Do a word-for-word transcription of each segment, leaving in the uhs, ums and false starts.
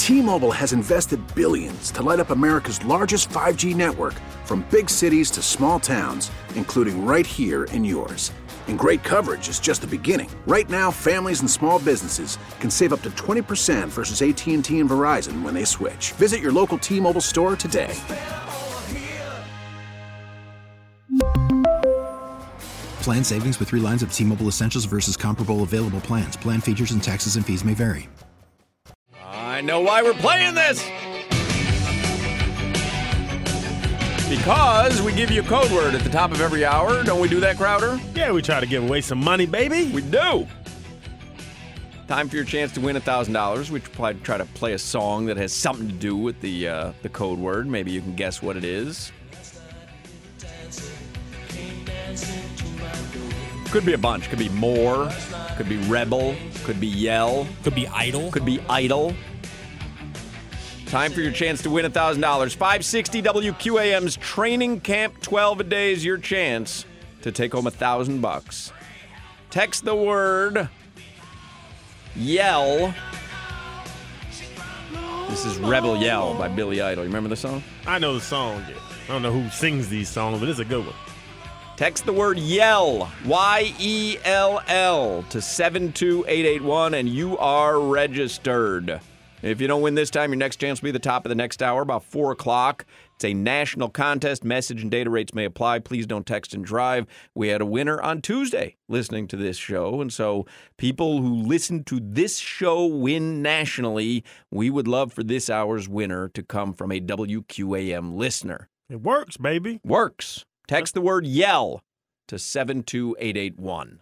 T-Mobile has invested billions to light up America's largest five G network, from big cities to small towns, including right here in yours. And great coverage is just the beginning. Right now, families and small businesses can save up to twenty percent versus A T and T and Verizon when they switch. Visit your local T-Mobile store today. Plan savings with three lines of T-Mobile Essentials versus comparable available plans. Plan features and taxes and fees may vary. I know why we're playing this. Because we give you a code word at the top of every hour. Don't we do that, Crowder? Yeah, we try to give away some money, baby. We do. Time for your chance to win one thousand dollars. We try to play a song that has something to do with the uh, the code word. Maybe you can guess what it is. Could be a bunch. Could be more. Could be rebel. Could be yell. Could be idle. Could be idle. Time for your chance to win one thousand dollars. five sixty W Q A M's Training Camp twelve a day is your chance to take home one thousand bucks. Text the word yell. This is Rebel Yell by Billy Idol. You remember the song? I know the song. Yeah. I don't know who sings these songs, but it's a good one. Text the word yell, Y E L L, to seven two eight eight one, and you are registered. If you don't win this time, your next chance will be the top of the next hour, about four o'clock. It's a national contest. Message and data rates may apply. Please don't text and drive. We had a winner on Tuesday listening to this show, and so people who listen to this show win nationally. We would love for this hour's winner to come from a W Q A M listener. It works, baby. Works. Text the word yell to seven two eight eight one.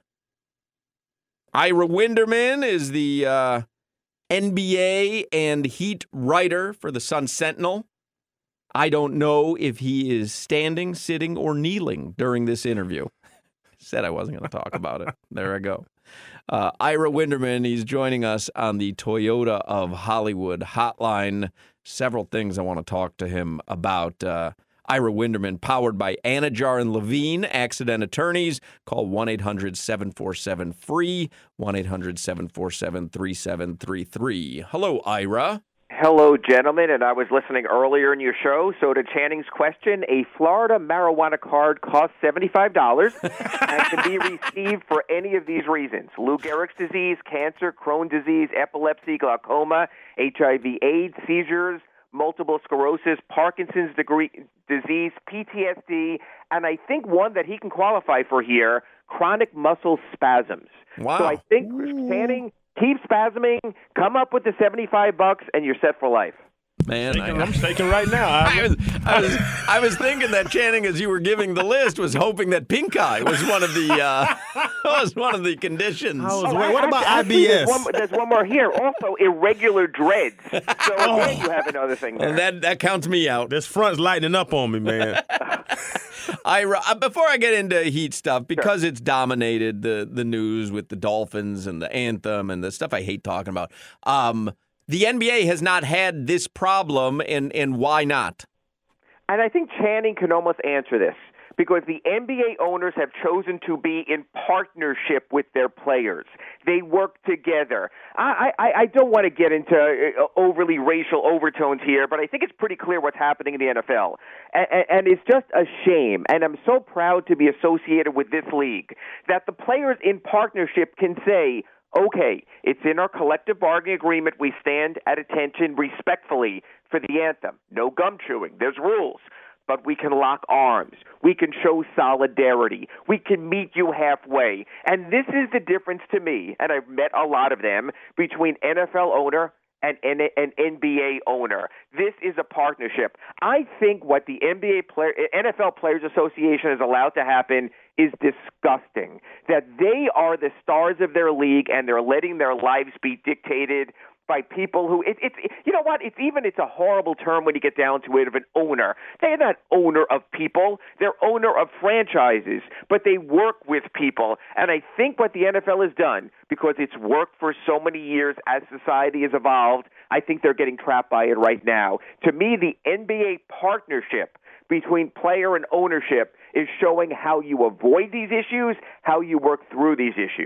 Ira Winderman is the uh, N B A and Heat writer for the Sun-Sentinel. I don't know if he is standing, sitting, or kneeling during this interview. Said I wasn't going to talk about it. There I go. Uh, Ira Winderman, he's joining us on the Toyota of Hollywood hotline. Several things I want to talk to him about. Uh, Ira Winderman, powered by Anajar and Levine, accident attorneys. Call one eight hundred seven four seven free, one eight hundred seven four seven three seven three three. Hello, Ira. Hello, gentlemen, and I was listening earlier in your show, so to Channing's question, a Florida marijuana card costs seventy-five dollars and can be received for any of these reasons: Lou Gehrig's disease, cancer, Crohn's disease, epilepsy, glaucoma, H I V AIDS, seizures, multiple sclerosis, Parkinson's degree, disease, P T S D, and I think one that he can qualify for here, chronic muscle spasms. Wow. So I think standing, keep spasming, come up with the seventy-five bucks, and you're set for life. Man, I'm, I, I'm shaking right now. I was, I was, I was thinking that Channing, as you were giving the list, was hoping that pink eye was one of the uh, was one of the conditions. I was, Oh, wait, what I- about actually, I B S? There's one, there's one more here. Also, irregular dreads. So again, you have another thing there. And that that counts me out. This front's lightening up on me, man. Ira, uh, before I get into Heat stuff, because it's dominated the the news with the Dolphins and the anthem and the stuff I hate talking about. Um, the N B A has not had this problem, and and why not? And I think Channing can almost answer this, because the N B A owners have chosen to be in partnership with their players. They work together. I, I, I don't want to get into uh, overly racial overtones here, but I think it's pretty clear what's happening in the N F L. And, and it's just a shame, and I'm so proud to be associated with this league, that the players in partnership can say, okay, it's in our collective bargaining agreement. We stand at attention respectfully for the anthem. No gum chewing. There's rules. But we can lock arms. We can show solidarity. We can meet you halfway. And this is the difference to me, and I've met a lot of them, between N F L owner and an N B A owner. This is a partnership. I think what the N B A player, N F L Players Association has allowed to happen is disgusting. That they are the stars of their league and they're letting their lives be dictated by people who, it, it's, you know what, it's even, it's a horrible term when you get down to it, of an owner. They're not owner of people. They're owner of franchises, but they work with people. And I think what the N F L has done, because it's worked for so many years as society has evolved, I think they're getting trapped by it right now. To me, the N B A partnership between player and ownership is showing how you avoid these issues, how you work through these issues.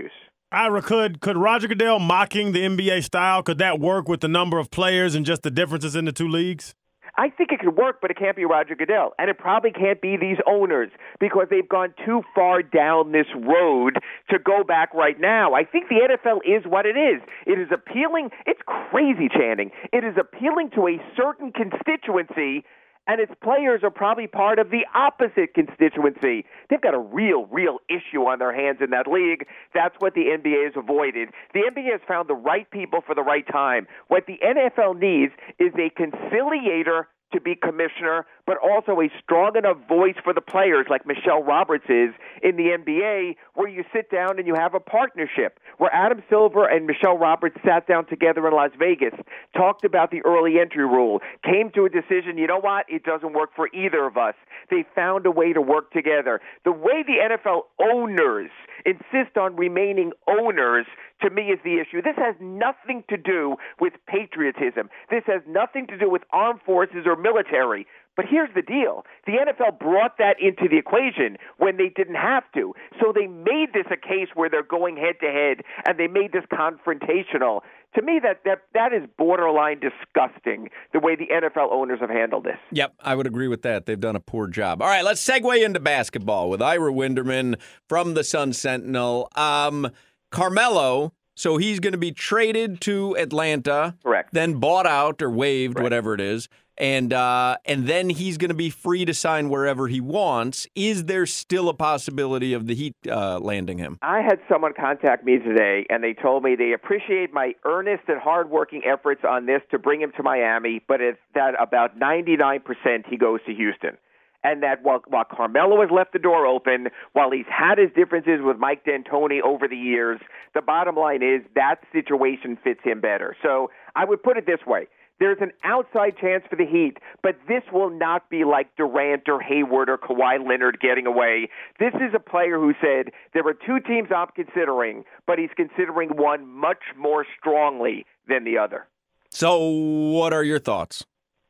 Ira, could, could Roger Goodell mocking the N B A style, could that work with the number of players and just the differences in the two leagues? I think it could work, but it can't be Roger Goodell. And it probably can't be these owners because they've gone too far down this road to go back right now. I think the N F L is what it is. It is appealing. It's crazy, Channing. It is appealing to a certain constituency, and its players are probably part of the opposite constituency. They've got a real, real issue on their hands in that league. That's what the N B A has avoided. The N B A has found the right people for the right time. What the N F L needs is a conciliator to be commissioner, but also a strong enough voice for the players like Michelle Roberts is in the N B A, where you sit down and you have a partnership, where Adam Silver and Michelle Roberts sat down together in Las Vegas, talked about the early entry rule, came to a decision, you know what, it doesn't work for either of us. They found a way to work together. The way the N F L owners insist on remaining owners, to me, is the issue. This has nothing to do with patriotism. This has nothing to do with armed forces or military. But here's the deal. The N F L brought that into the equation when they didn't have to. So they made this a case where they're going head-to-head, and they made this confrontational. To me, that, that that is borderline disgusting, the way the N F L owners have handled this. Yep, I would agree with that. They've done a poor job. All right, let's segue into basketball with Ira Winderman from the Sun-Sentinel. Um, Carmelo, so he's going to be traded to Atlanta. Correct. Then bought out or waived, Correct. whatever it is. And uh, and then he's going to be free to sign wherever he wants. Is there still a possibility of the Heat uh, landing him? I had someone contact me today, and they told me they appreciate my earnest and hardworking efforts on this to bring him to Miami, but it's that about ninety-nine percent he goes to Houston. And that while, while Carmelo has left the door open, while he's had his differences with Mike D'Antoni over the years, the bottom line is that situation fits him better. So I would put it this way. There's an outside chance for the Heat, but this will not be like Durant or Hayward or Kawhi Leonard getting away. This is a player who said, there are two teams I'm considering, but he's considering one much more strongly than the other. So what are your thoughts?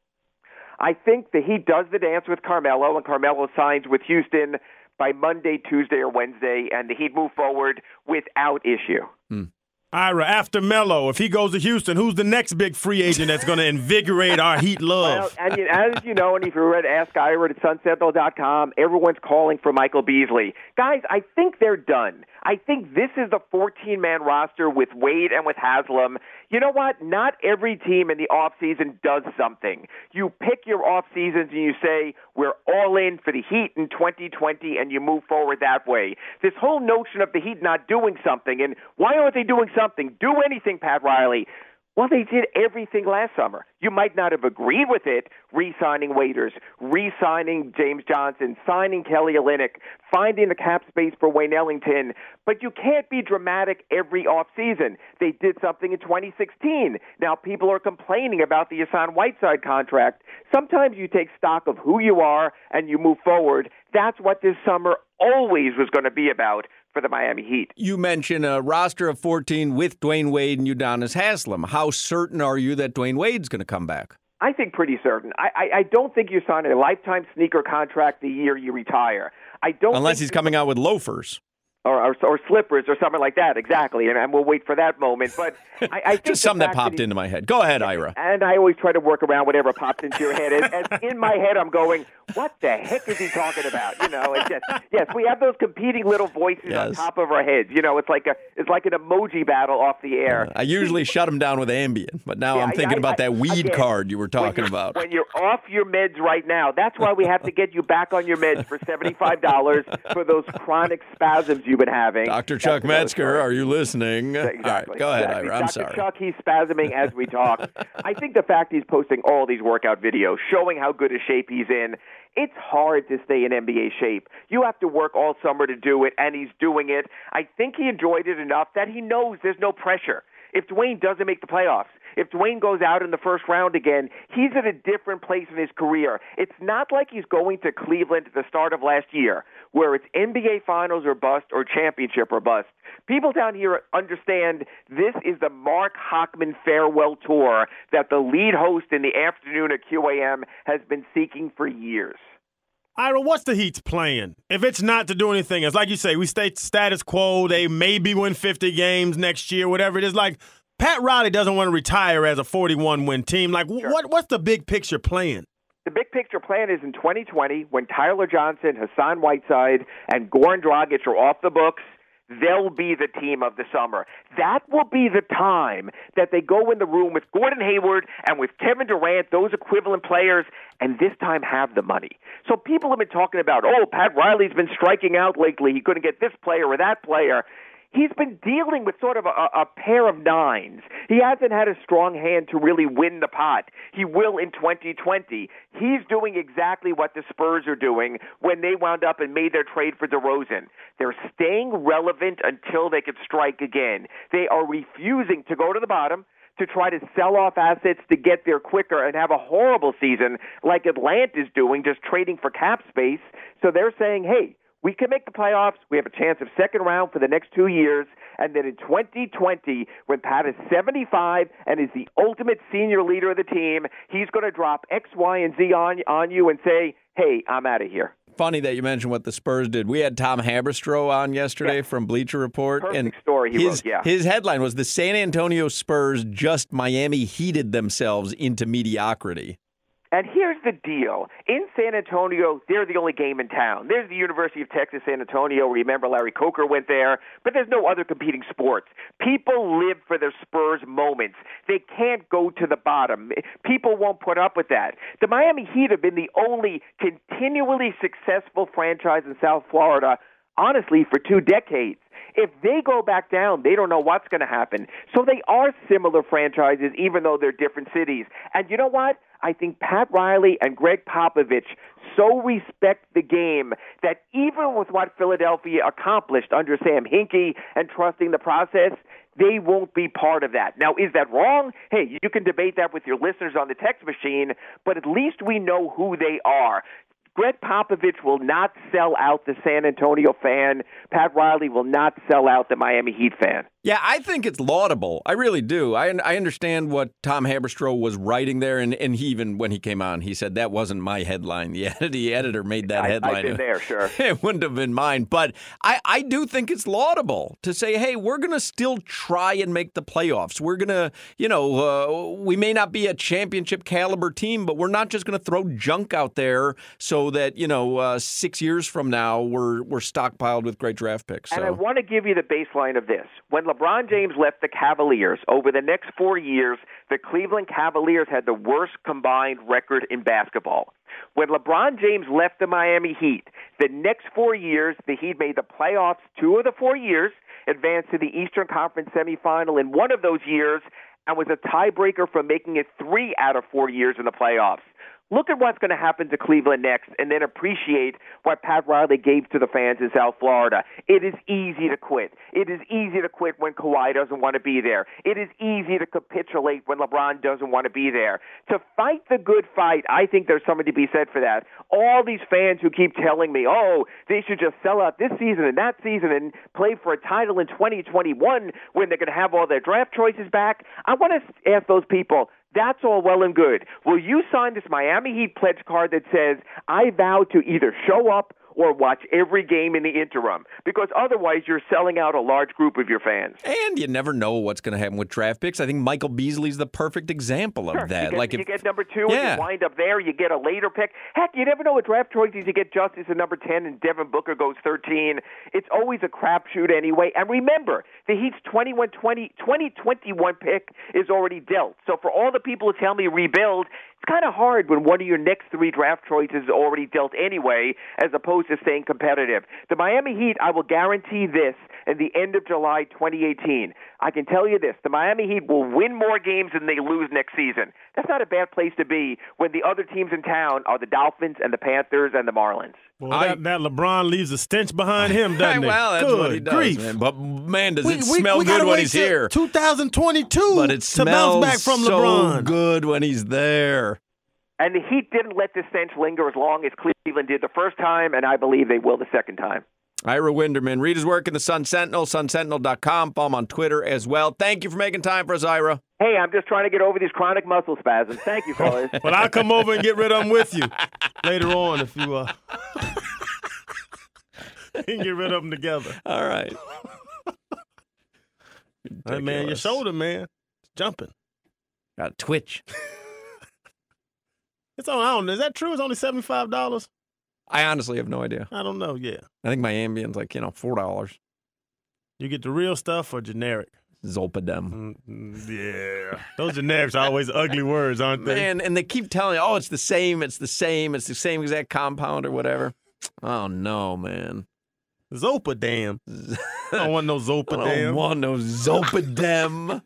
I think the Heat does the dance with Carmelo, and Carmelo signs with Houston by Monday, Tuesday, or Wednesday, and the Heat move forward without issue. Hmm. Ira, after Melo, if he goes to Houston, who's the next big free agent that's going to invigorate our Heat love? Well, and you, as you know, and if you read Ask Ira at sun sentinel dot com, everyone's calling for Michael Beasley. Guys, I think they're done. I think this is the fourteen-man roster with Wade and with Haslam. You know what? Not every team in the offseason does something. You pick your offseasons and you say, we're all in for the Heat in twenty twenty, and you move forward that way. This whole notion of the Heat not doing something, and why aren't they doing something? Do anything, Pat Riley. Well, they did everything last summer. You might not have agreed with it, re-signing Waiters, re-signing James Johnson, signing Kelly Olynyk, finding the cap space for Wayne Ellington, but you can't be dramatic every offseason. They did something in twenty sixteen. Now people are complaining about the Hassan Whiteside contract. Sometimes you take stock of who you are and you move forward. That's what this summer always was going to be about for the Miami Heat. You mentioned a roster of fourteen with Dwayne Wade and Udonis Haslam. How certain are you that Dwayne Wade's going to come back? I think pretty certain. I, I, I don't think you sign a lifetime sneaker contract the year you retire. I don't Unless think he's coming out with loafers. Or, or, or slippers or something like that, exactly. And, and we'll wait for that moment. But I, I think just something that popped that he, into my head. Go ahead, Ira. And I always try to work around whatever pops into your head. And, and in my head, I'm going, what the heck is he talking about? You know, it's just, yes, we have those competing little voices yes. on top of our heads. You know, it's like a it's like an emoji battle off the air. Uh, I usually shut him down with Ambien, but now yeah, I'm thinking I, about I, that weed again, card you were talking when about. When you're off your meds right now, that's why we have to get you back on your meds for seventy-five dollars for those chronic spasms you've been having. Doctor Chuck Metzger, are you listening? Exactly. All right, go ahead, exactly. Ira. I'm Doctor sorry. Chuck, he's spasming as we talk. I think the fact he's posting all these workout videos showing how good a shape he's in, it's hard to stay in N B A shape. You have to work all summer to do it, and he's doing it. I think he enjoyed it enough that he knows there's no pressure. If Dwayne doesn't make the playoffs, if Dwayne goes out in the first round again, he's at a different place in his career. It's not like he's going to Cleveland at the start of last year, where it's N B A Finals or bust or championship or bust. People down here understand this is the Mark Hochman farewell tour that the lead host in the afternoon at Q A M has been seeking for years. Ira, what's the Heat's plan? If it's not to do anything else, like you say, we stay status quo. They maybe win fifty games next year, whatever it is. Like, Pat Riley doesn't want to retire as a forty-one win team. Like, Sure. what what's the big picture plan? The big picture plan is in twenty twenty, when Tyler Johnson, Hassan Whiteside, and Goran Dragic are off the books, they'll be the team of the summer. That will be the time that they go in the room with Gordon Hayward and with Kevin Durant, those equivalent players, and this time have the money. So people have been talking about, oh, Pat Riley's been striking out lately. He couldn't get this player or that player. He's been dealing with sort of a, a pair of nines. He hasn't had a strong hand to really win the pot. He will in twenty twenty. He's doing exactly what the Spurs are doing when they wound up and made their trade for DeRozan. They're staying relevant until they can strike again. They are refusing to go to the bottom, to try to sell off assets to get there quicker and have a horrible season like Atlanta's doing, just trading for cap space. So they're saying, hey, we can make the playoffs. We have a chance of second round for the next two years. And then in twenty twenty, when Pat is seventy-five and is the ultimate senior leader of the team, he's going to drop X, Y, and Z on, on you and say, hey, I'm out of here. Funny that you mentioned what the Spurs did. We had Tom Haberstroh on yesterday yeah. from Bleacher Report. Perfect and story he his, wrote, yeah. His headline was, the San Antonio Spurs just Miami heated themselves into mediocrity. And here's the deal. In San Antonio, they're the only game in town. There's the University of Texas, San Antonio. Remember, Larry Coker went there. But there's no other competing sports. People live for their Spurs moments. They can't go to the bottom. People won't put up with that. The Miami Heat have been the only continually successful franchise in South Florida, honestly, for two decades. If they go back down, they don't know what's going to happen. So they are similar franchises, even though they're different cities. And you know what? I think Pat Riley and Greg Popovich so respect the game that even with what Philadelphia accomplished under Sam Hinkie and trusting the process, they won't be part of that. Now, is that wrong? Hey, you can debate that with your listeners on the text machine, but at least we know who they are. Greg Popovich will not sell out the San Antonio fan. Pat Riley will not sell out the Miami Heat fan. Yeah, I think it's laudable. I really do. I I understand what Tom Haberstroh was writing there, and, and he even, when he came on, he said that wasn't my headline. The, edit, the editor made that I, headline. I've been there, sure. It wouldn't have been mine. But I, I do think it's laudable to say, hey, we're going to still try and make the playoffs. We're going to, you know, uh, we may not be a championship caliber team, but we're not just going to throw junk out there so that, you know, uh, six years from now we're, we're stockpiled with great draft picks. So. And I want to give you the baseline of this. When LeBron James left the Cavaliers, over the next four years, the Cleveland Cavaliers had the worst combined record in basketball. When LeBron James left the Miami Heat, the next four years, the Heat made the playoffs two of the four years, advanced to the Eastern Conference semifinal in one of those years, and was a tiebreaker for making it three out of four years in the playoffs. Look at what's going to happen to Cleveland next and then appreciate what Pat Riley gave to the fans in South Florida. It is easy to quit. It is easy to quit when Kawhi doesn't want to be there. It is easy to capitulate when LeBron doesn't want to be there. To fight the good fight, I think there's something to be said for that. All these fans who keep telling me, oh, they should just sell out this season and that season and play for a title in twenty twenty-one when they're going to have all their draft choices back, I want to ask those people, that's all well and good. Will you sign this Miami Heat pledge card that says, I vow to either show up or watch every game in the interim? Because otherwise you're selling out a large group of your fans. And you never know what's going to happen with draft picks. I think Michael Beasley's the perfect example of sure. that. You get, like you if, get number two yeah. and you wind up there, you get a later pick. Heck, you never know what draft choices you get. Justice at number ten and Devin Booker goes thirteen. It's always a crapshoot anyway. And remember, the Heat's twenty-one twenty, twenty twenty-one pick is already dealt. So for all the people who tell me rebuild, it's kind of hard when one of your next three draft choices is already dealt anyway, as opposed to staying competitive. The Miami Heat, I will guarantee this, at the end of July twenty eighteen. I can tell you this, the Miami Heat will win more games than they lose next season. That's not a bad place to be when the other teams in town are the Dolphins and the Panthers and the Marlins. Well, I, that, that LeBron leaves a stench behind him, doesn't it? Well, that's Good what he does, grief. man. But, man, does We- it we- smell we good gotta when wait he's till here. twenty twenty-two But it to bounce smells back from so LeBron. good when he's there. And the Heat didn't let the stench linger as long as Cleveland did the first time, and I believe they will the second time. Ira Winderman. Read his work in the Sun Sentinel, sun sentinel dot com. Follow him on Twitter as well. Thank you for making time for us, Ira. Hey, I'm just trying to get over these chronic muscle spasms. Thank you, fellas. Well, I'll come over and get rid of them with you later on if you uh, you can get rid of them together. All right. Hey, man, your shoulder, man, it's jumping. Got a twitch. It's on. I don't know. Is that true? It's only seventy-five dollars. I honestly have no idea. I don't know. Yeah. I think my Ambien's like, you know, four dollars. You get the real stuff or generic? Zolpidem. Mm-hmm. Yeah. Those generics are always ugly words, aren't they? Man, and they keep telling you, oh, it's the same, it's the same, it's the same exact compound or whatever. Oh, no, man. Zolpidem. I don't want no Zolpidem. I don't want no Zolpidem.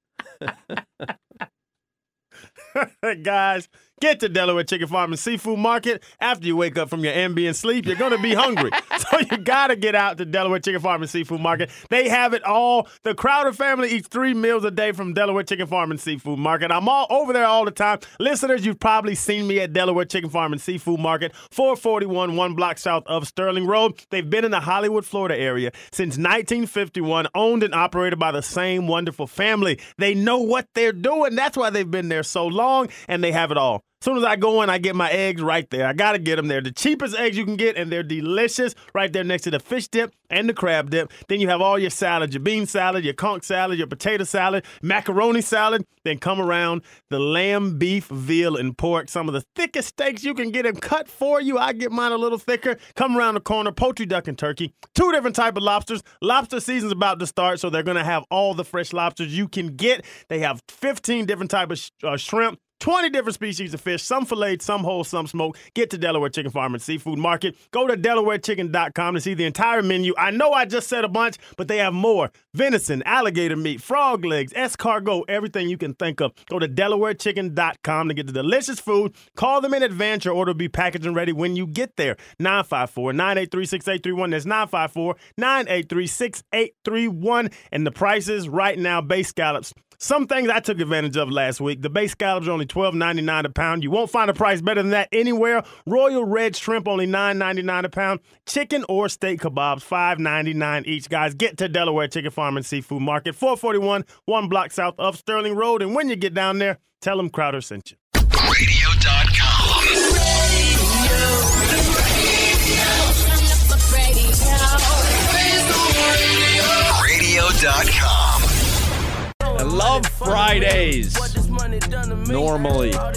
Guys, get to Delaware Chicken Farm and Seafood Market. After you wake up from your ambient sleep, you're going to be hungry. So you got to get out to Delaware Chicken Farm and Seafood Market. They have it all. The Crowder family eats three meals a day from Delaware Chicken Farm and Seafood Market. I'm all over there all the time. Listeners, you've probably seen me at Delaware Chicken Farm and Seafood Market, four forty-one, one block south of Sterling Road. They've been in the Hollywood, Florida area since nineteen fifty-one, owned and operated by the same wonderful family. They know what they're doing. That's why they've been there so long, and they have it all. As soon as I go in, I get my eggs right there. I got to get them there. The cheapest eggs you can get, and they're delicious right there next to the fish dip and the crab dip. Then you have all your salad, your bean salad, your conch salad, your potato salad, macaroni salad. Then come around the lamb, beef, veal, and pork. Some of the thickest steaks you can get them cut for you. I get mine a little thicker. Come around the corner, poultry, duck, and turkey. Two different type of lobsters. Lobster season's about to start, so they're going to have all the fresh lobsters you can get. They have fifteen different type of sh- uh, shrimp. twenty different species of fish, some filleted, some whole, some smoked. Get to Delaware Chicken Farm and Seafood Market. Go to delaware chicken dot com to see the entire menu. I know I just said a bunch, but they have more. Venison, alligator meat, frog legs, escargot, everything you can think of. Go to delaware chicken dot com to get the delicious food. Call them in advance. Your order will be packaged and ready when you get there. nine five four, nine eight three, six eight three one. That's nine five four, nine eight three, six eight three one. And the prices right now, base scallops. Some things I took advantage of last week. The base scallops are only twelve ninety-nine a pound. You won't find a price better than that anywhere. Royal red shrimp only nine ninety-nine a pound. Chicken or steak kebabs five ninety-nine each. Guys, get to Delaware Chicken Farm and Seafood Market, four forty-one, one block south of Sterling Road. And when you get down there, tell them Crowder sent you. radio dot com. radio dot com. I love Fridays. Normally. I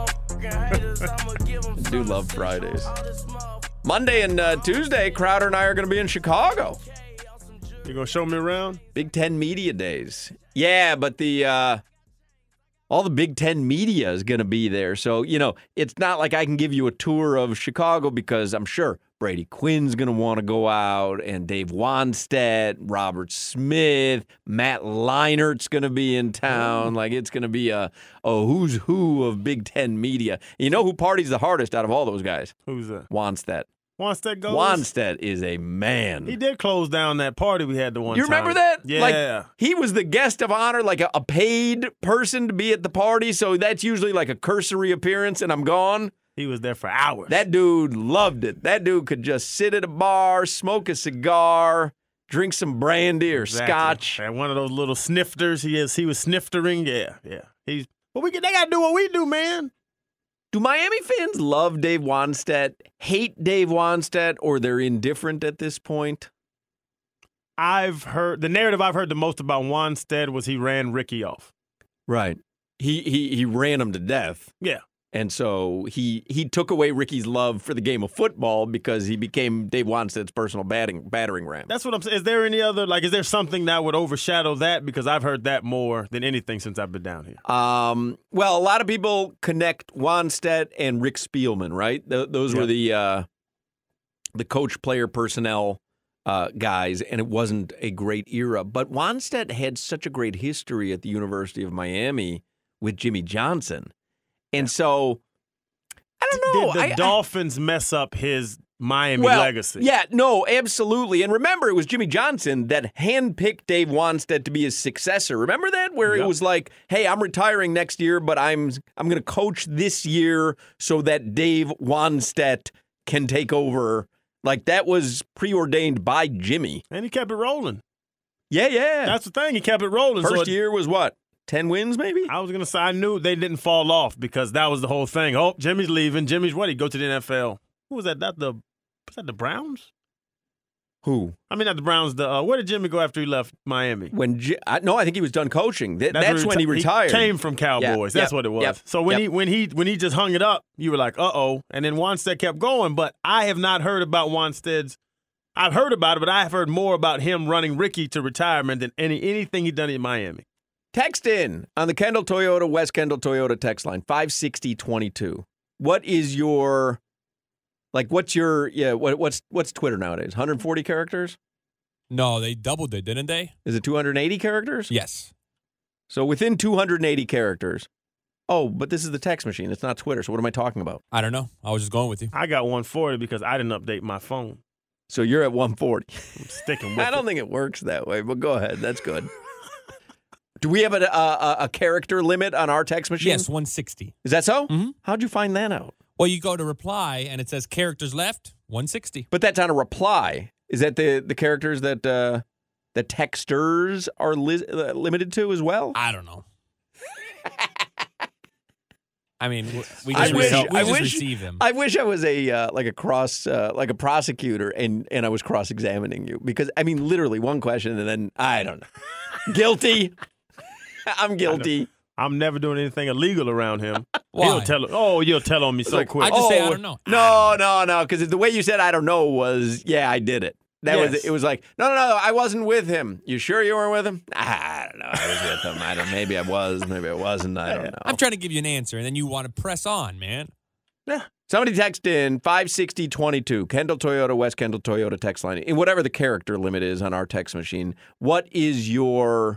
do love Fridays. Monday and uh, Tuesday, Crowder and I are going to be in Chicago. You going to show me around? Big Ten Media Days. Yeah, but the uh, all the Big Ten media is going to be there. So, you know, it's not like I can give you a tour of Chicago because I'm sure Brady Quinn's going to want to go out, and Dave Wannstedt, Robert Smith, Matt Leinert's going to be in town. Like, it's going to be a, a who's who of Big Ten media. You know who parties the hardest out of all those guys? Who's that? Wannstedt. Wannstedt goes? Wannstedt is a man. He did close down that party we had the one you time. You remember that? Yeah. Like, he was the guest of honor, like a, a paid person to be at the party, so that's usually like a cursory appearance, and I'm gone. He was there for hours. That dude loved it. That dude could just sit at a bar, smoke a cigar, drink some brandy or exactly. scotch. And one of those little snifters. He is. He was sniftering. Yeah, yeah. He's. Well, we they got to do what we do, man. Do Miami fans love Dave Wannstedt, hate Dave Wannstedt, or they're indifferent at this point? I've heard the narrative I've heard the most about Wannstedt was he ran Ricky off. Right. He he he ran him to death. Yeah. And so he he took away Ricky's love for the game of football because he became Dave Wannstedt's personal batting, battering ram. That's what I'm saying. Is there any other, like, is there something that would overshadow that? Because I've heard that more than anything since I've been down here. Um, well, a lot of people connect Wannstedt and Rick Spielman, right? Th- those yeah. were the uh, the coach, player, personnel uh, guys, and it wasn't a great era. But Wannstedt had such a great history at the University of Miami with Jimmy Johnson. And so, I don't know. Did the I, Dolphins I, mess up his Miami well, legacy? Yeah, no, absolutely. And remember, it was Jimmy Johnson that handpicked Dave Wannstedt to be his successor. Remember that? Where yep. it was like, hey, I'm retiring next year, but I'm I'm going to coach this year so that Dave Wannstedt can take over. Like, that was preordained by Jimmy. And he kept it rolling. Yeah, yeah. That's the thing. He kept it rolling. First so it, year was what? ten wins maybe? I was going to say I knew they didn't fall off because that was the whole thing. Oh, Jimmy's leaving. Jimmy's ready. Go to the N F L. Who was that? That the was that the Browns? Who? I mean, not the Browns. The uh, where did Jimmy go after he left Miami? When J- I, no, I think he was done coaching. That, that's reti- when he retired. He came from Cowboys. Yeah, That's yep, what it was. yep, so when yep. he when he when he just hung it up, you were like, uh oh. And then Wanstead kept going. But I have not heard about Wanstead's. I've heard about it, but I have heard more about him running Ricky to retirement than any anything he done in Miami. Text in on the Kendall Toyota, West Kendall Toyota text line, five sixty twenty-two. What is your, like, what's your, yeah, what, what's what's Twitter nowadays? one hundred forty characters? No, they doubled it, didn't they? Is it two hundred eighty characters? Yes. So within two hundred eighty characters. Oh, but this is the text machine. It's not Twitter. So what am I talking about? I don't know. I was just going with you. I got one forty because I didn't update my phone. So you're at one forty. I'm sticking with I don't it. think it works that way, but go ahead. That's good. Do we have a, a, a character limit on our text machine? Yes, one sixty. Is that so? Mm-hmm. How'd you find that out? Well, you go to reply, and it says characters left, one sixty. But that's on a reply. Is that the, the characters that uh, the texters are li- uh, limited to as well? I don't know. I mean, we I just, wish- receive, we I just wish- receive them. I wish I was a uh, like a cross uh, like a prosecutor and and I was cross examining you because I mean literally one question and then I don't know. Guilty. I'm guilty. I'm never doing anything illegal around him. Why? He'll tell. Oh, you'll tell on me so Like, quick. I just say I don't know. No, no, no, because the way you said I don't know was yeah, I did it. That Yes. was it. Was like no, no, no, I wasn't with him. You sure you weren't with him? I don't know. I was with him. I don't. Maybe I was. Maybe I wasn't. I don't know. I'm trying to give you an answer, and then you want to press on, man. Somebody text in five sixty twenty-two, Kendall Toyota, West Kendall Toyota text line. In whatever the character limit is on our text machine, what is your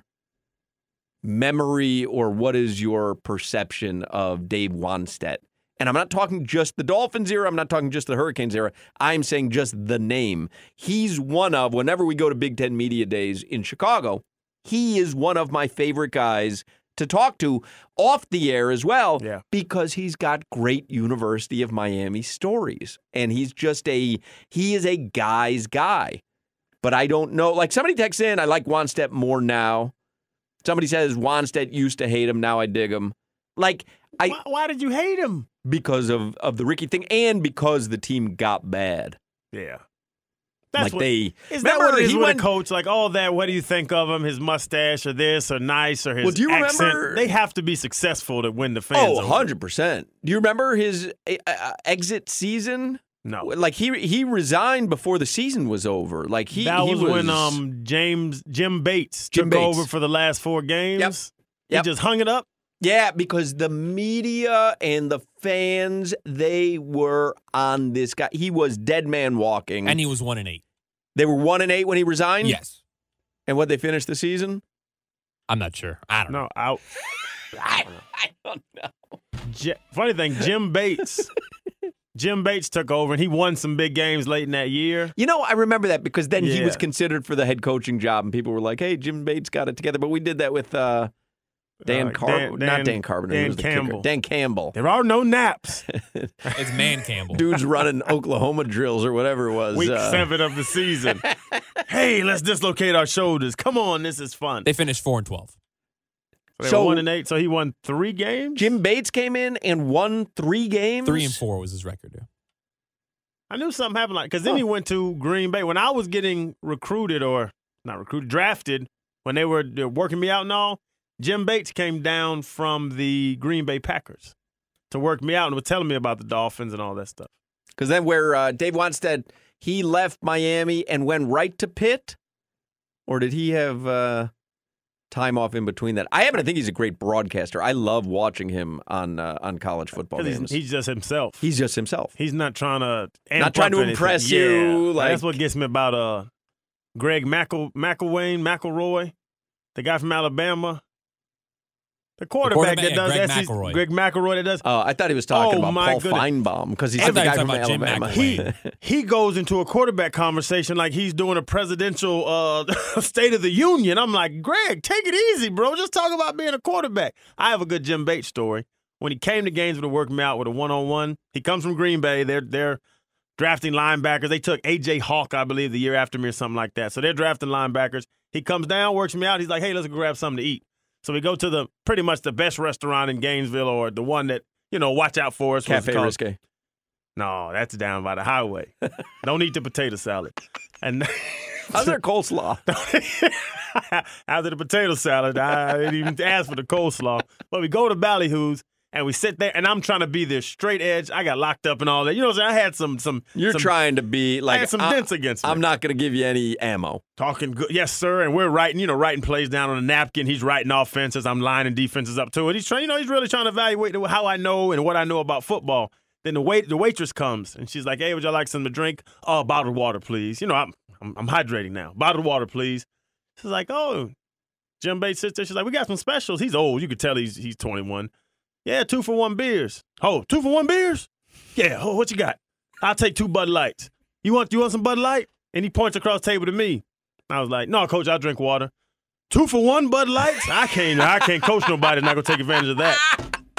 memory or what is your perception of Dave Wanstead? And I'm not talking just the Dolphins era. I'm not talking just the Hurricanes era. I'm saying just the name. He's one of, whenever we go to Big Ten Media Days in Chicago, he is one of my favorite guys to talk to off the air as well, Yeah. because he's got great University of Miami stories. And he's just a, he is a guy's guy. But I don't know. Like somebody texts in, I like Wanstead more now. Somebody says Wanstead used to hate him. Now I dig him. Like, I, why, why did you hate him? because of, of the Ricky thing and because the team got bad. Yeah. like what, they, is that what remember it is he with went, a coach? Like all that, what do you think of him? His mustache or this or nice or his Well, do you accent? remember- They have to be successful to win the fans. Oh, over. one hundred percent. Do you remember his uh, uh, exit season? No. Like he he resigned before the season was over. Like he that he was, when um James Jim Bates Jim took Bates. over for the last four games. Yep. He Yep. just hung it up. Yeah, because the media and the fans, they were on this guy. He was dead man walking. And he was one and eight. They were one and eight when he resigned? Yes. And what they finished the season? I'm not sure. I don't know. No, out. I, I don't know. J- Funny thing, Jim Bates. Jim Bates took over and he won some big games late in that year. You know, I remember that because then he Yeah. was considered for the head coaching job, and people were like, "Hey, Jim Bates got it together." But we did that with uh, Dan Uh, Carpenter, Dan- not Dan- Dan Carpenter, Dan he was the Campbell. kicker. Dan Campbell. There are no naps. It's Man Campbell. Dude's running Oklahoma drills or whatever it was. Week uh, seven of the season. Hey, let's dislocate our shoulders. Come on, this is fun. They finished four and twelve. So they So- were one and eight. So he won three games. Jim Bates came in and won three games. Three and four was his record. Yeah. I knew something happened like because then Huh. he went to Green Bay when I was getting recruited or not recruited, drafted when they were they were working me out and all. Jim Bates came down from the Green Bay Packers to work me out and was telling me about the Dolphins and all that stuff. Because then where uh, Dave Wanstead, he left Miami and went right to Pitt? Or did he have uh, time off in between that? I happen to think he's a great broadcaster. I love watching him on uh, on college football 'Cause games. He's, he's just himself. He's just himself. He's not trying to amp Not trying up to anything. impress Yeah. you, like- that's what gets me about uh Greg McEl McElwain McElroy, the guy from Alabama, the quarterback, quarterback, that yeah, does Greg S E C McElroy. Greg McElroy that does. Oh, I thought he was talking Oh, about my Paul goodness. Feinbaum because he's I the thought he guy was from talking about Jim Alabama. McElwain. He he goes into a quarterback conversation like he's doing a presidential uh, State of the Union. I'm like, Greg, take it easy, bro. Just talk about being a quarterback. I have a good Jim Bates story. When he came to Gainesville to work me out with a one-on-one, he comes from Green Bay. They're they're drafting linebackers. They took A J Hawk, I believe, the year after me or something like that. So they're drafting linebackers. He comes down, works me out. He's like, hey, let's go grab something to eat. So we go to the pretty much the best restaurant in Gainesville, or the one that, you know, watch out for us. Cafe Risque. No, that's down by the highway. Don't eat the potato salad. And how's their coleslaw? After the potato salad, I didn't even ask for the coleslaw. But we go to Ballyhoo's, and we sit there, and I'm trying to be this straight edge. I got locked up and all that. You know what I'm saying? I had some some. You're some, trying to be like I had some I, dents against me. I'm not going to give you any ammo. Talking good, yes, sir. And we're writing, you know, writing plays down on a napkin. He's writing offenses. I'm lining defenses up to it. He's trying, you know, he's really trying to evaluate how I know and what I know about football. Then the wait, the waitress comes, and she's like, "Hey, would y'all like something to drink? Oh, bottled water, please. You know, I'm I'm, I'm hydrating now. Bottled water, please." She's like, "Oh." Jim Bates sits there. She's like, "We got some specials." He's old. You could tell he's he's twenty-one. Yeah, two for one beers. Oh, two for one beers? Yeah. Oh, what you got? I'll take two Bud Lights. You want you want some Bud Light? And he points across the table to me. I was like, "No, Coach, I'll drink water." Two for one Bud Lights? I can't. I can't coach nobody that's not gonna take advantage of that.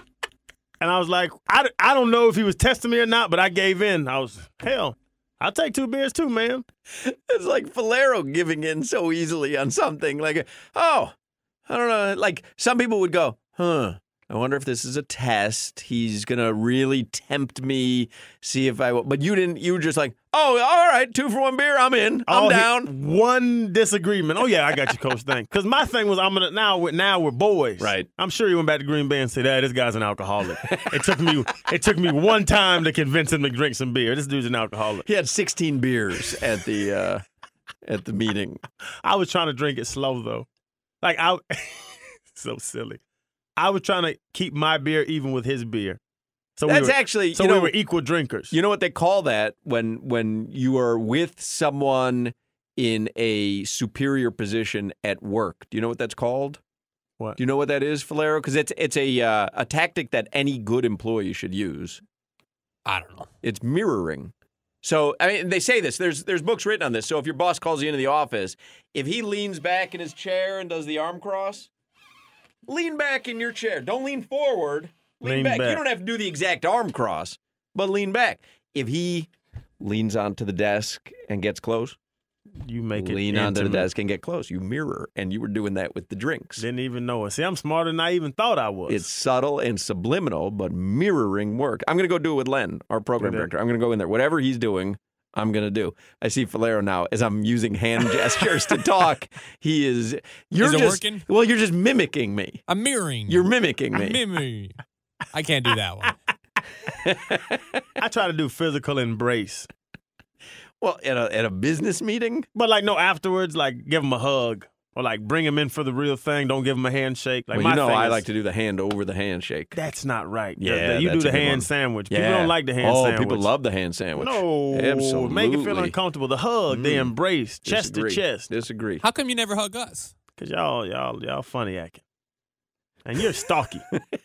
And I was like, I, I don't know if he was testing me or not, but I gave in. I was, hell, I'll take two beers too, man. It's like Valero giving in so easily on something. Like, oh, I don't know. Like, some people would go, huh, I wonder if this is a test. He's going to really tempt me, see if I will. But you didn't, you were just like, oh, all right, two for one beer, I'm in. I'm oh, down. He, one disagreement. Oh, yeah, I got you, Coach. Thanks. Because my thing was, I'm gonna now we're, now we're boys. Right. I'm sure he went back to Green Bay and said, hey, this guy's an alcoholic. it took me it took me one time to convince him to drink some beer. This dude's an alcoholic. He had sixteen beers at the uh, at the meeting. I was trying to drink it slow, though. Like, I so silly. I was trying to keep my beer even with his beer. So That's we were, actually, so you know, we were equal drinkers. You know what they call that when when you are with someone in a superior position at work? Do you know what that's called? What? Do you know what that is, Valero? Because it's it's a uh, a tactic that any good employee should use. I don't know. It's mirroring. So, I mean, they say this. There's there's books written on this. So if your boss calls you into the office, if he leans back in his chair and does the arm cross, lean back in your chair. Don't lean forward. Lean, Lean back. back. You don't have to do the exact arm cross, but lean back. If he leans onto the desk and gets close, You make it lean onto the intimate. desk and get close. You mirror, and you were doing that with the drinks. Didn't even know it. See, I'm smarter than I even thought I was. It's subtle and subliminal, but mirroring work. I'm going to go do it with Len, our program Do that. director. I'm going to go in there. Whatever he's doing, I'm going to do. I see Valero now as I'm using hand gestures to talk. He is. You're Is it just, working? Well, you're just mimicking me. I'm mirroring. You're mimicking me. I'm mimicking. I can't do that one. I try to do physical embrace. Well, at a at a business meeting, But, like, no, afterwards, like, give him a hug. Or, like, bring him in for the real thing. Don't give him a handshake. Like, well, my you know thing I is, like to do the hand over the handshake. That's not right. Yeah, The- the- you that's do a the good hand one. sandwich. Yeah. People don't like the hand oh, sandwich. people love the hand sandwich. No, Absolutely. make it feel uncomfortable. The hug, the Mm. embrace, chest Disagree. to chest. Disagree. How come you never hug us? Cause y'all, y'all, y'all funny acting, and you're stalky.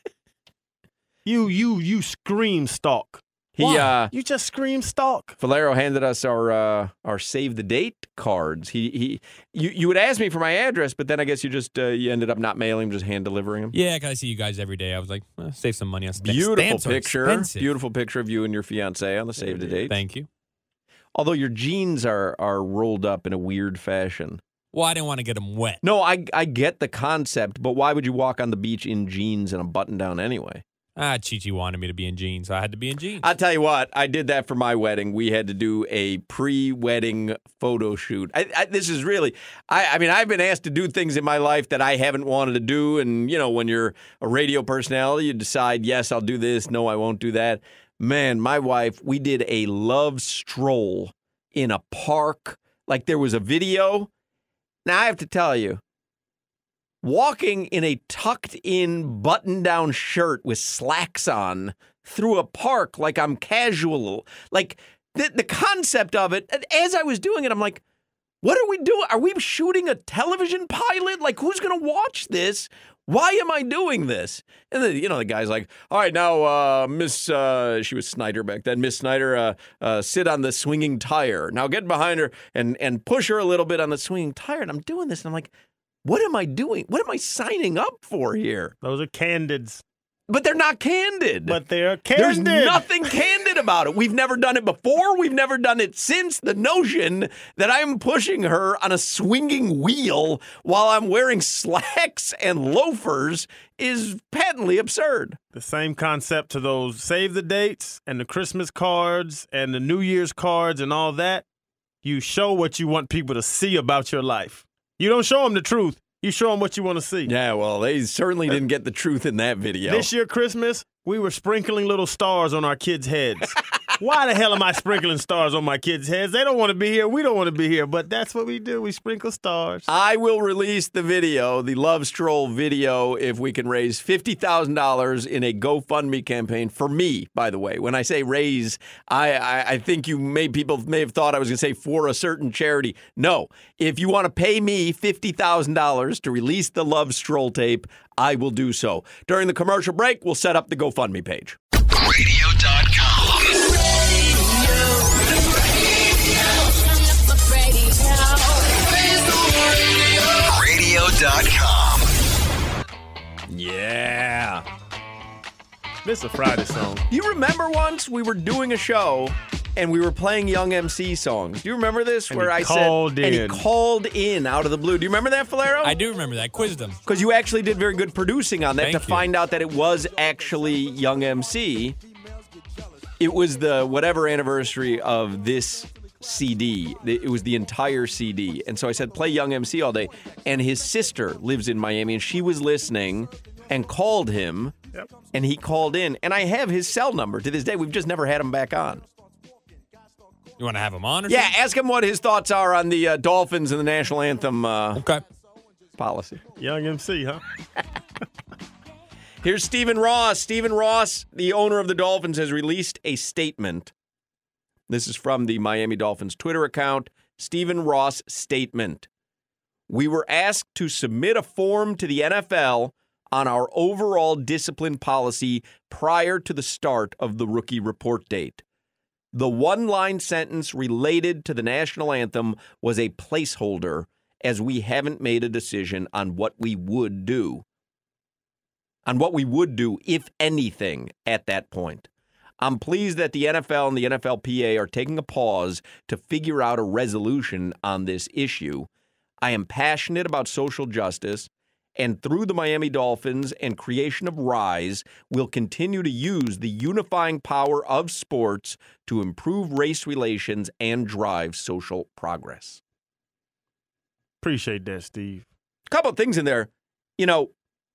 you, you, you scream stalk. He Why? uh You just scream stalk. Valero handed us our uh, our save the date cards. He he you, you would ask me for my address, but then I guess you just uh, you ended up not mailing them, just hand delivering them. Yeah, because I see you guys every day. I was like, eh, save some money on stamps. Beautiful Stamps are picture. expensive. Beautiful picture of you and your fiance on the save the date. Thank you. Although your jeans are are rolled up in a weird fashion. Well, I didn't want to get them wet. No, I I get the concept, but why would you walk on the beach in jeans and a button down anyway? Ah, Chi-Chi wanted me to be in jeans, so I had to be in jeans. I'll tell you what, I did that for my wedding. We had to do a pre-wedding photo shoot. I, I, this is really, I, I mean, I've been asked to do things in my life that I haven't wanted to do. And, you know, when you're a radio personality, you decide, yes, I'll do this. No, I won't do that. Man, my wife, we did a love stroll in a park. Like there was a video. Now, I have to tell you, walking in a tucked-in, button-down shirt with slacks on through a park like I'm casual. Like, the, the concept of it, as I was doing it, I'm like, what are we doing? Are we shooting a television pilot? Like, who's going to watch this? Why am I doing this? And then, you know, the guy's like, all right, now, uh, Miss, uh, she was Snyder back then, Miss Snyder, uh, uh, sit on the swinging tire. Now get behind her and, and push her a little bit on the swinging tire. And I'm doing this, and I'm like, what am I doing? What am I signing up for here? Those are candids. But they're not candid. But they're There's candid. nothing candid passionate about it. We've never done it before. We've never done it since. The notion that I'm pushing her on a swinging wheel while I'm wearing slacks and loafers is patently absurd. The same concept to those save the dates and the Christmas cards and the New Year's cards and all that. You show what you want people to see about your life. You don't show them the truth. You show them what you want to see. Yeah, well, they certainly didn't get the truth in that video. This year, Christmas, we were sprinkling little stars on our kids' heads. Why the hell am I sprinkling stars on my kids' heads? They don't want to be here. We don't want to be here. But that's what we do. We sprinkle stars. I will release the video, the Love Stroll video, if we can raise fifty thousand dollars in a GoFundMe campaign for me, by the way. When I say raise, I, I, I think you may people may have thought I was going to say for a certain charity. No. If you want to pay me fifty thousand dollars to release the Love Stroll tape, I will do so. During the commercial break, we'll set up the GoFundMe page. radio dot com. radio dot com. Yeah. This is a Friday song. Do you remember once we were doing a show and we were playing Young M C songs? Do you remember this? And where he I called said, in. and he called in out of the blue. Do you remember that, Falero? I do remember that. Quizzed him. Because you actually did very good producing on that Thank to you. find out that it was actually Young M C. It was the whatever anniversary of this C D. It was the entire C D. And so I said, play Young M C all day. And his sister lives in Miami, and she was listening and called him. Yep. And he called in. And I have his cell number to this day. We've just never had him back on. You want to have him on or Yeah, something? ask him what his thoughts are on the uh, Dolphins and the national anthem uh, Okay. policy. Young M C, huh? Here's Stephen Ross. Stephen Ross, the owner of the Dolphins, has released a statement. This is from the Miami Dolphins Twitter account. Stephen Ross statement. We were asked to submit a form to the N F L on our overall discipline policy prior to the start of the rookie report date. The one-line sentence related to the national anthem was a placeholder, as we haven't made a decision on what we would do. On what we would do, if anything, at that point. I'm pleased that the N F L and the N F L P A are taking a pause to figure out a resolution on this issue. I am passionate about social justice, and through the Miami Dolphins and creation of Rise, we'll continue to use the unifying power of sports to improve race relations and drive social progress. Appreciate that, Steve. A couple of things in there. You know,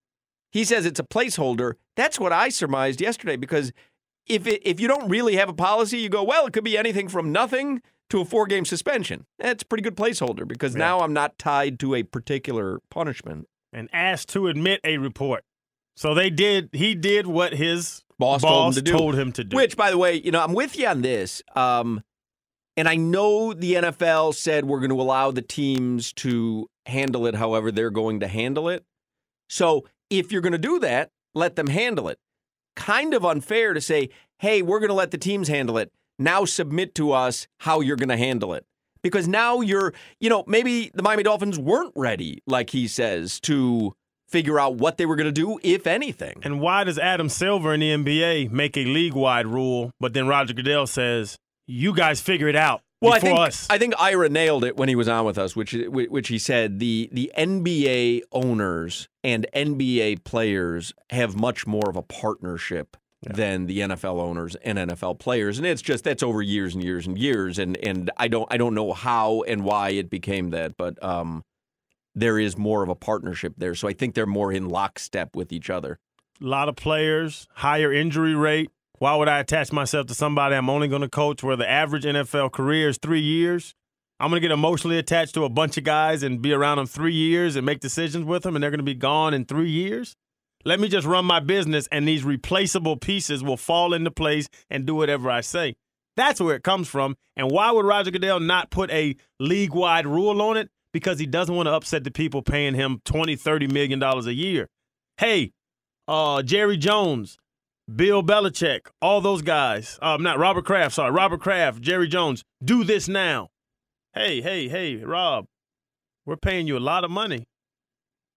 he says it's a placeholder. That's what I surmised yesterday, because if it, if you don't really have a policy, you go, well, it could be anything from nothing to a four-game suspension. That's a pretty good placeholder, because Yeah. now I'm not tied to a particular punishment. And asked to admit a report. So they did, he did what his Boss, boss told him to do. told him to do. Which, by the way, you know, I'm with you on this. Um, and I know the N F L said we're going to allow the teams to handle it however they're going to handle it. So if you're going to do that, let them handle it. Kind of unfair to say, hey, we're going to let the teams handle it. Now submit to us how you're going to handle it. Because now you're, you know, maybe the Miami Dolphins weren't ready, like he says, to figure out what they were going to do, if anything. And why does Adam Silver in the N B A make a league-wide rule, but then Roger Goodell says, you guys figure it out Well, I before think us? I think Ira nailed it when he was on with us, which which he said the the N B A owners and N B A players have much more of a partnership yeah. than the N F L owners and N F L players, and it's just that's over years and years and years, and and I don't I don't know how and why it became that, but um, there is more of a partnership there, so I think they're more in lockstep with each other. A lot of players, higher injury rate. Why would I attach myself to somebody I'm only going to coach where the average N F L career is three years? I'm going to get emotionally attached to a bunch of guys and be around them three years and make decisions with them, and they're going to be gone in three years? Let me just run my business, and these replaceable pieces will fall into place and do whatever I say. That's where it comes from. And why would Roger Goodell not put a league-wide rule on it? Because he doesn't want to upset the people paying him twenty, thirty million dollars a year. Hey, uh, Jerry Jones, Bill Belichick, all those guys. Um, not Robert Kraft, sorry. Robert Kraft, Jerry Jones, do this now. Hey, hey, hey, Rob, we're paying you a lot of money.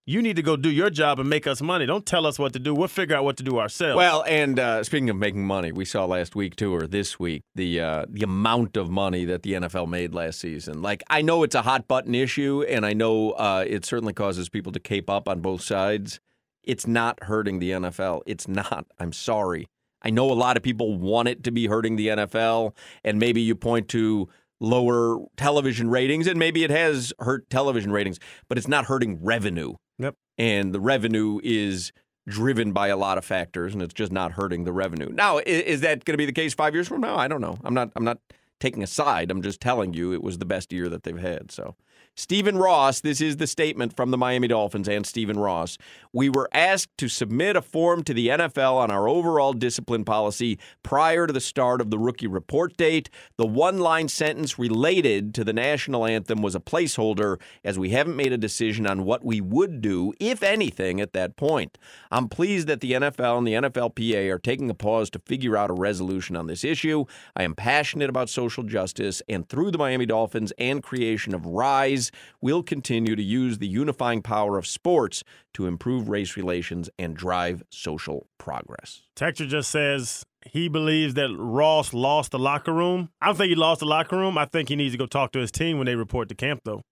You need to go do your job and make us money. Don't tell us what to do. We'll figure out what to do ourselves. Well, and uh, speaking of making money, we saw last week, too, or this week, the uh, the amount of money that the N F L made last season. Like, I know it's a hot-button issue, and I know uh, it certainly causes people to cape up on both sides. It's not hurting the N F L. It's not. I'm sorry. I know a lot of people want it to be hurting the N F L, and maybe you point to lower television ratings, and maybe it has hurt television ratings, but it's not hurting revenue. Yep. And the revenue is driven by a lot of factors, and it's just not hurting the revenue. Now, is, is that going to be the case five years from now? I don't know. I'm not. I'm not taking a side. I'm just telling you it was the best year that they've had. So, Stephen Ross, this is the statement from the Miami Dolphins and Stephen Ross. We were asked to submit a form to the N F L on our overall discipline policy prior to the start of the rookie report date. The one-line sentence related to the national anthem was a placeholder, as we haven't made a decision on what we would do, if anything, at that point. I'm pleased that the N F L and the N F L P A are taking a pause to figure out a resolution on this issue. I am passionate about social justice, and through the Miami Dolphins and creation of RISE, we'll continue to use the unifying power of sports to improve race relations and drive social progress. Texture just says he believes that Ross lost the locker room. I don't think he lost the locker room. I think he needs to go talk to his team when they report to camp, though.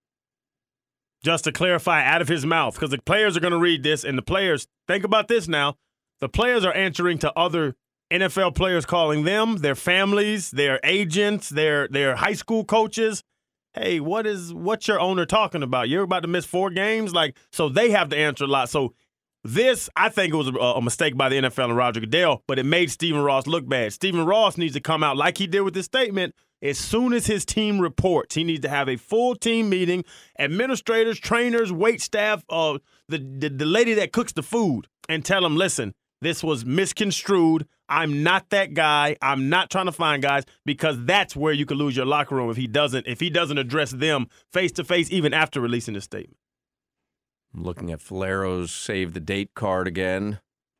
Just to clarify out of his mouth, because the players are going to read this, and the players, think about this now, the players are answering to other N F L players calling them, their families, their agents, their their high school coaches. Hey, what is what's your owner talking about? You're about to miss four games? Like, so they have to answer a lot. So this, I think it was a, a mistake by the N F L and Roger Goodell, but it made Stephen Ross look bad. Stephen Ross needs to come out like he did with this statement. As soon as his team reports, he needs to have a full team meeting, administrators, trainers, wait staff, uh, the, the, the lady that cooks the food, and tell them, listen, this was misconstrued. I'm not that guy. I'm not trying to find guys, because that's where you could lose your locker room if he doesn't if he doesn't address them face to face even after releasing the statement. I'm looking at Falero's save the date card again.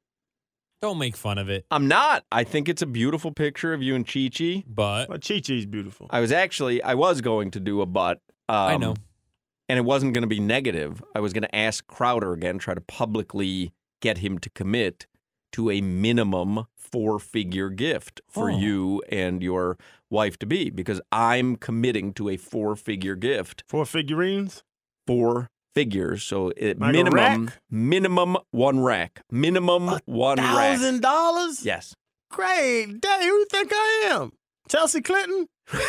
Don't make fun of it. I'm not. I think it's a beautiful picture of you and Chi-Chi. But Well, Chi-Chi's beautiful. I was actually I was going to do a but. Um, I know. And it wasn't going to be negative. I was going to ask Crowder again, try to publicly get him to commit to a minimum four-figure gift for Oh. you and your wife-to-be, because I'm committing to a four-figure gift. Four figurines? Four figures, so it, Like a minimum, rack? minimum one rack. Minimum one rack. Thousand dollars? Yes. Great. Dang, who do you think I am? Chelsea Clinton?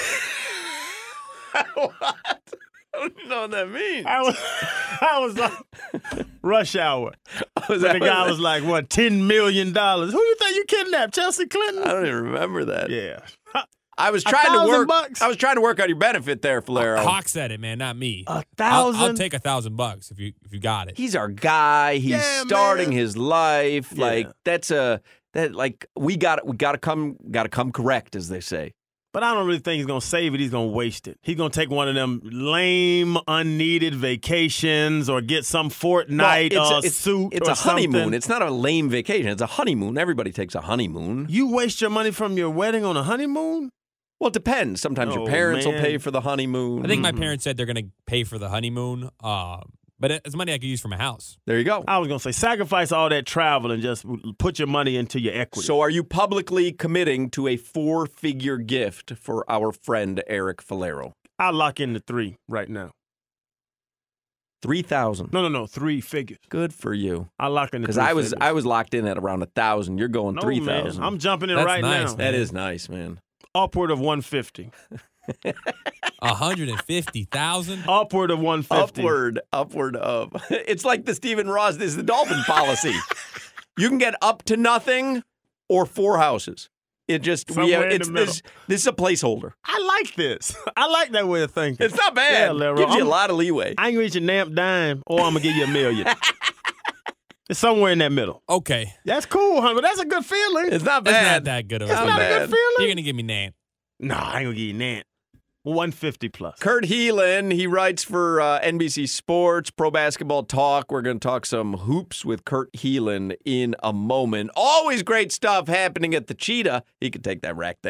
What? I don't know what that means. I was, I was like, rush hour. Was When that the guy what was like, what, ten million dollars? Who you think you kidnapped? Chelsea Clinton? I don't even remember that. Yeah. I was A trying to thousand work. bucks? I was trying to work on your benefit there, Falero. Hawk said it, man, not me. A I'll, thousand? I'll take a thousand bucks if you if you got it. He's our guy. He's Yeah, starting man. his life. Yeah. Like that's a that like we got we got to come got to come correct, as they say. But I don't really think he's going to save it. He's going to waste it. He's going to take one of them lame, unneeded vacations or get some fortnight Well, uh, it's, it's, suit It's or a honeymoon. something. It's not a lame vacation. It's a honeymoon. Everybody takes a honeymoon. You waste your money from your wedding on a honeymoon? Well, it depends. Sometimes your Oh, parents will man. pay for the honeymoon. I think my parents said they're going to pay for the honeymoon, uh, but it's money I could use for my house. There you go. I was going to say, sacrifice all that travel and just put your money into your equity. So, are you publicly committing to a four-figure gift for our friend Eric Falero? I'll lock in the three right now. Three thousand. No, no, no, three figures. Good for you. I'll lock in the Because three I was figures. I was locked in at around a thousand. You're going No, three man, thousand. I'm jumping in That's right nice, now. man. That is nice, man. Upward of one fifty. one hundred fifty thousand. Upward of one fifty. Upward, upward of. It's like the Stephen Ross. This is the Dolphin policy. You can get up to nothing or four houses. It just we Somewhere have, in it's the middle. this. This is a placeholder. I like this. I like that way of thinking. It's not bad. Yeah, Leroy. Gives you a I'm- lot of leeway. I ain't reach a damn dime, or I'm gonna give you a million. It's somewhere in that middle. Okay. That's cool, huh? But that's a good feeling. It's not That's bad. not that good of a It's That's not not a bad. good feeling. You're going to give me Nan. No, I ain't gonna give you that. one fifty plus. Kurt Heelan, he writes for uh, N B C Sports, Pro Basketball Talk. We're going to talk some hoops with Kurt Heelan in a moment. Always great stuff happening at the Cheetah. He could take that rack there.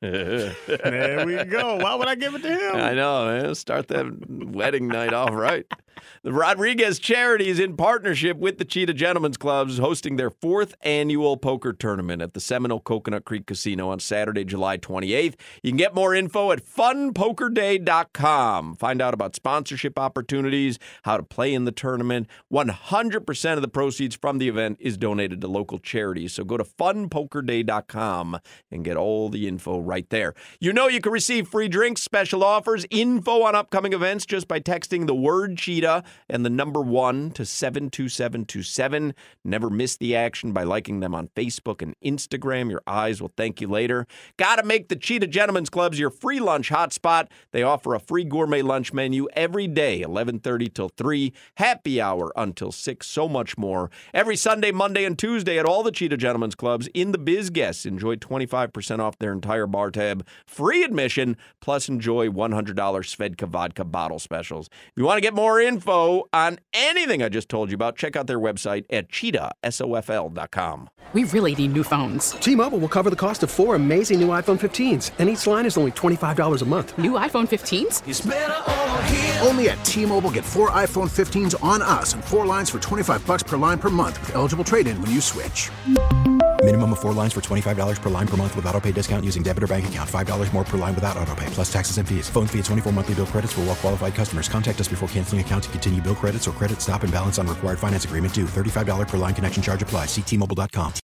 There we go. Why would I give it to him? I know, man. Start that wedding night off right. The Rodriguez charity is in partnership with the Cheetah Gentlemen's Clubs, hosting their fourth annual poker tournament at the Seminole Coconut Creek Casino on Saturday, July twenty-eighth. You can get more info at fun poker day dot com. Find out about sponsorship opportunities, how to play in the tournament. one hundred percent of the proceeds from the event is donated to local charities. So go to fun poker day dot com and get all the info right there. You know you can receive free drinks, special offers, info on upcoming events just by texting the word Cheetah and the number one to seven two seven two seven. Never miss the action by liking them on Facebook and Instagram. Your eyes will thank you later. Got to make the Cheetah Gentlemen's Clubs your free lunch hotspot. They offer a free gourmet lunch menu every day, eleven thirty till three, happy hour until six, so much more. Every Sunday, Monday, and Tuesday at all the Cheetah Gentlemen's Clubs in the biz guests. Enjoy twenty-five percent off their entire bar tab, free admission, plus enjoy one hundred dollars Svedka vodka bottle specials. If you want to get more info on anything I just told you about, check out their website at cheetah sofl dot com. We really need new phones. T-Mobile will cover the cost of four amazing new iPhone fifteens, and each line is only twenty-five dollars a month. New iPhone fifteens? It's better over here. Only at T-Mobile, get four iPhone fifteens on us and four lines for twenty-five bucks per line per month with eligible trade-in when you switch. Minimum of four lines for twenty-five dollars per line per month with autopay discount using debit or bank account. five dollars more per line without autopay, plus taxes and fees. Phone fee at twenty-four monthly bill credits for well-qualified customers. Contact us before canceling account to continue bill credits or credit stop and balance on required finance agreement due. thirty-five dollars per line connection charge applies. See T Mobile dot com.